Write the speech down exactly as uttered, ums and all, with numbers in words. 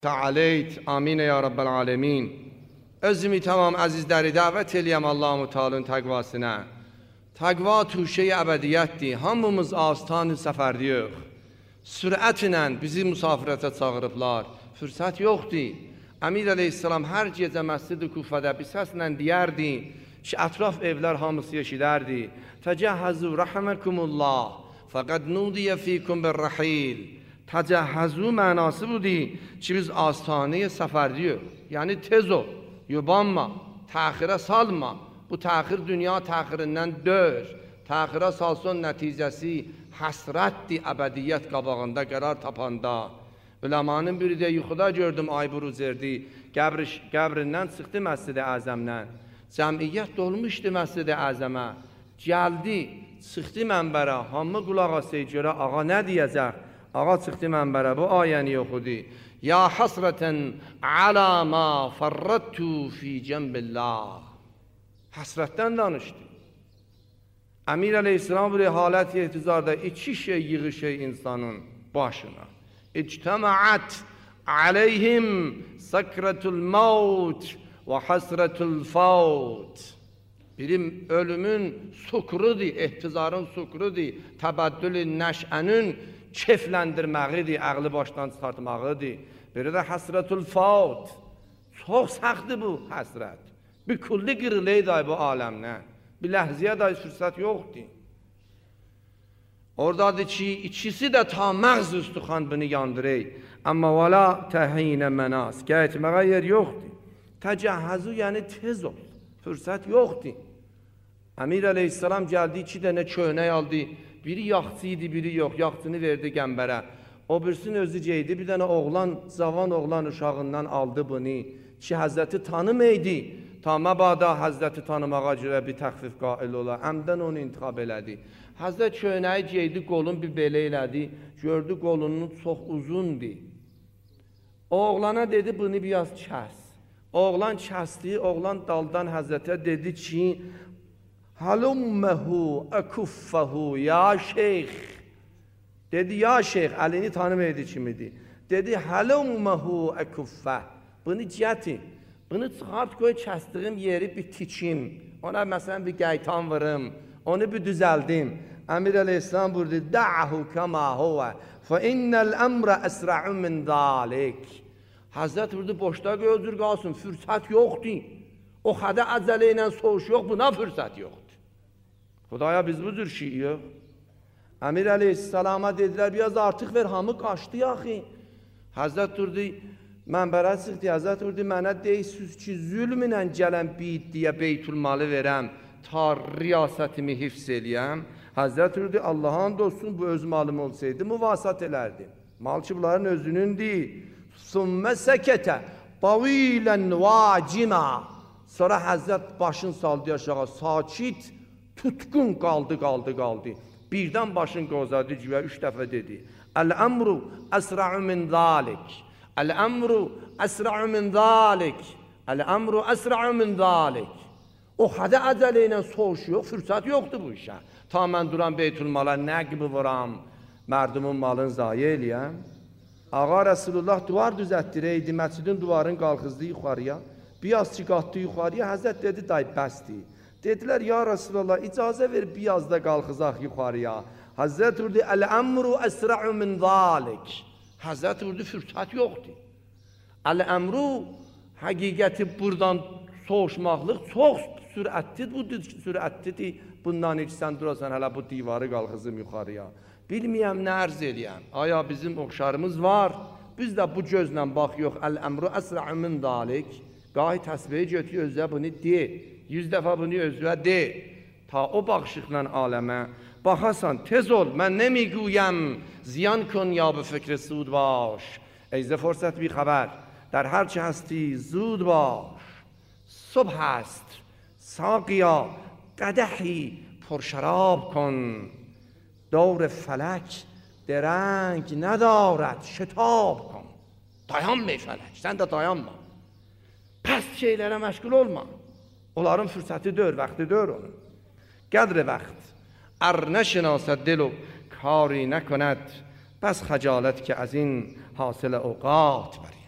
تعالیت آمین یا رب العالمین. özümü tamam azizləri dəvət eləyəm Allah-u Teala'nın təqvasına. Təqva tuşe əbədiyyətdir. Hamımız astan səfərdiyik. Sürətlə bizi musafirətə çağırıblar. Fürsət yoxdur. Əmir əleyhissalam hər gecə məscid-i Kufədə bir səslə deyərdi ki, ətraf evlər hamısı eşidərdi. Təcəhəzu rəhməkumullah fəqəd nudiyə fikum bir-rəhil. Təcəhəzu mənası budur ki, biz astanəyə səfərdiyik. Yəni tez ol, yubanma, təxirə salma. Bu təxir dünya təxirindən dör. Təxirə salson nəticəsi həsrətdir əbədiyyət qabağında qərar tapanda. Üləmanın biri də yuxuda gördüm ay buruzerdi. Qəbr, qəbrindən çıxdı Məscid-i Əzəmdən. Cəmiyyət dolmuşdu Məscid-i Əzəmə. Gəldi, çıxdı mənbərə. Hamı qulaq asayı görə ağa nə deyəcək? Ağa çıxdı mənbərə, bu ayəni oxudu. Ya həsrətən alə ma fərrəttu fi cəmbillah. Həsrətdən danışdı. Əmir əleyhissalam bu halət-i ihtizarda iki şey yığışır insanın başına. İctəməət aleyhim səkrətul mevt və həsrətul fevt. Birim ölümün sukrudur, ihtizarın sukrudur, təbəddül-i nəşənin kefləndirməğidir, əqli başdan çıxartmağıdır. Biri də həsrətul fevt. Çox səxtdir bu həsrət. Bir kulli qırılıydı bu aləmlə. Bir ləhziyə dahi fürsət yoxdur. Oradadır ki, ikisi də ta məğz üstüxan bunu yandırır. Amma vəla təhinə mənas. Gəyətməyə yer yoxdur. Təcəhəzu yəni tez ol. Fürsət yoxdur. Əmir əleyhissalam gəldi, iki dənə köynək aldı. Biri yaxçı idi, biri yox. Yaxçını verdi qəmbərə. O birisinin özü geydi. Bir dənə oğlan, zavan oğlan uşağından aldı bunu. Ki, Həzrəti tanımaydı. Ta məbada Həzrəti tanımağa görə bir təxfif qail ola. Əmdən onu intiqab elədi. Həzrət köynəyi geydi, qolun bir belə elədi. Gördü qolunun çox uzundur. Oğlana dedi, bunu biraz kəs. Oğlan kəsdi, oğlan daldan Həzrətə dedi ki, Halumməhu əkuffahu ya şeyx. Dedi, ya şeyx, əlini tanımaydı kimidir. Dedi, halumməhu əkuffə. Bunu gətir. Bunu çıxart qoy, kəsdiyim yeri bir tikim. Ona məsələn bir qaytan vırım. Onu bir düzəldim. Əmir əleyhissalam buyurdu, Da'hu kəmə huvə, fə innəl əmrə əsra'u min zalik. Həzrət buyurdu, boşda gözür qalsın, fürsət yoxdur. O xədə əcələ ilə soğuş yox, buna fürsət yoxdur. Xudaya biz bu cür şiirik. Əmir əleyhissalama dedilər, biraz artıq ver, hamı qaçdı yaxı. Həzrət durdu, mənbərə çıxdı, Həzrət durdu, mənə deyirsiniz ki, zülmünlə gələn bid deyə beytülmalı verəm, ta riyasətimi hifz eləyəm. Həzrət durdu, Allah'ın dostun bu öz malım olsaydı, müvasat elərdim. Mal ki, bunların özünün deyil. Sümmə səkətə, bavilən vacima. Sonra Həzrət başını saldı aşağı, sakit, tutqun qaldı, qaldı, qaldı. Birdən başını qozadı və üç dəfə dedi. Əl-əmru əsra'u min zalik. Əl-əmru əsra'u min zalik. Əl-əmru əsra'u min zalik. O xədə əcələ ilə soğuş yox, fürsət yoxdur bu işə. Ta mən duran beytülmala nəqbi vuram, mərdumun malını zayi eləyəm. Ağa Rəsulullah duvar düzətdirəydi, məscidin duvarın qalxızdı yuxarıya. Biraz çıxartdı yuxarıya, Həzrət dedi, day bəsdir. Dedilər, ya Rəsulullah, icazə ver, biraz da qalxızaq yuxarıya. Həzrət vurdu, əl-əmru əsra'u min zalik. Həzrət vurdu, fürsət yoxdur. Əl-əmru, həqiqəti buradan soğuşmaqlıq çox sürətlidir, bu sürətlidir. Bundan heç sən durasan, hələ bu divarı qalxızım yuxarıya. Bilməyəm, nə ərz eləyəm. Aya bizim oxşarımız var. Biz də bu gözlə bax, yox, əl-əmru əsra'u min zalik. Qahi təsbihi götür, özlə bunu de. Yüz dəfə bunu özlə de. Ta o baxışıqla aləmə baxasan, tez ol, mən nemiguyəm, ziyan kن یا به فکر سود باش. ای ز فرصت بی خبر در هر چه هستی زود باش. صبح است ساقیا قدحی پرشراب کن. دور فلک درنگ ندارد şetab کن. Dayanma fələk, sən də dayanma. Pəst şeylərə məşğul olma. Onların fürsəti dör, vaxtı dör onun. قدر وقت ار نشناسد دل و کاری نکند بس خجالت که از این حاصل اوقات بری.